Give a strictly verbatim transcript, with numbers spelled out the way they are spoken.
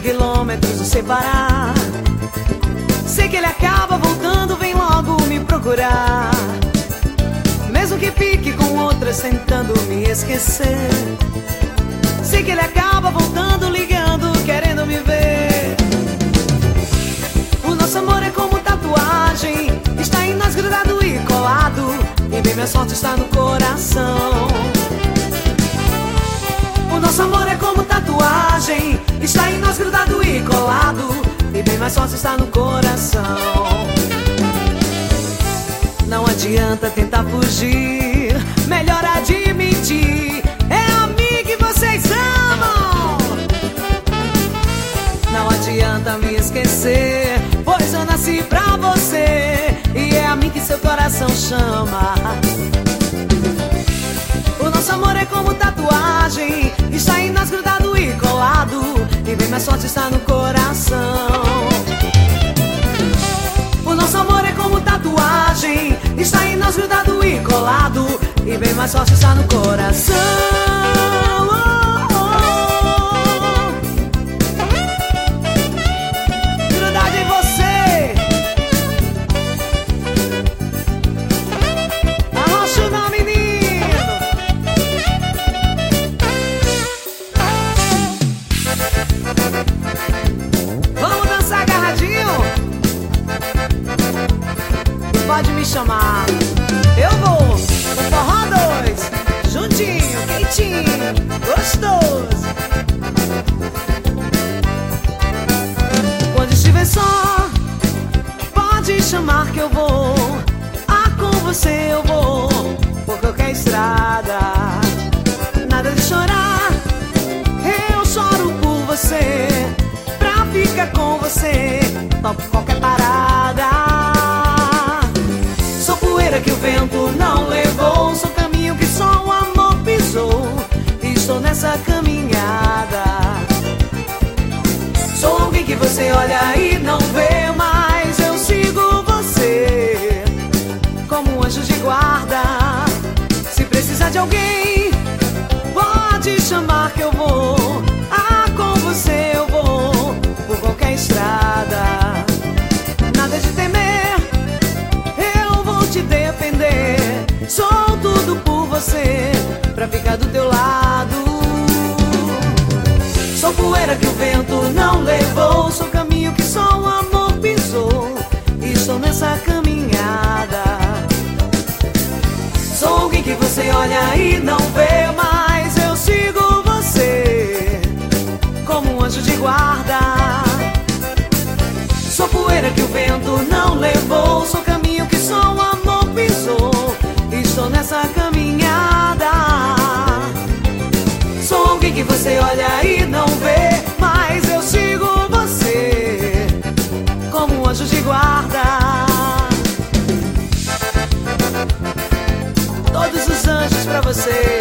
quilômetros nos separar. Sei que ele acaba voltando, vem logo me procurar. Mesmo que fique com outras tentando me esquecer. Sei que ele acaba voltando, ligando, querendo me ver. O nosso amor é como tatuagem, está em nós grudado e colado. E bem minha sorte está no coração. O nosso amor é como tatuagem, está em nós grudado e colado. E bem mais sorte está no coração. Não adianta tentar fugir, melhor admitir. É a mim que vocês amam. Não adianta me esquecer, pois eu nasci pra você. E é a mim que seu coração chama. O nosso amor é como tatuagem, está em nós grudado e colado. E bem mais sorte está no coração. O nosso amor é como tatuagem, está em nós grudado e colado. E bem mais sorte está no coração. Grudado em você. Arrocha o nome, menino. Vamos dançar agarradinho? Pode me chamar, eu vou. O forró dois, juntinho, quentinho, gostoso. Quando estiver só, pode chamar que eu vou. Ah, com você eu vou, por qualquer estrada. Nada de chorar, eu choro por você. Pra ficar com você, topo qualquer parada. Que o vento não levou, sou caminho que só o amor pisou. E estou nessa caminhada. Sou alguém que você olha e não vê, mas eu sigo você como um anjo de guarda. Se precisar de alguém, pode chamar que eu vou. Ah, com você eu vou, por qualquer estrada. Nada de temer, te defender. Sou tudo por você, pra ficar do teu lado. Sou poeira que o vento não levou, sou caminho que só o amor pisou. E estou nessa caminhada. Sou alguém que você olha e não vê, mas eu sigo você como um anjo de guarda. Sou poeira que o vento não levou, sou caminho que só o amor pisou. Estou nessa caminhada. Sou alguém que você olha e não vê, mas eu sigo você como um anjo de guarda. Todos os anjos pra você.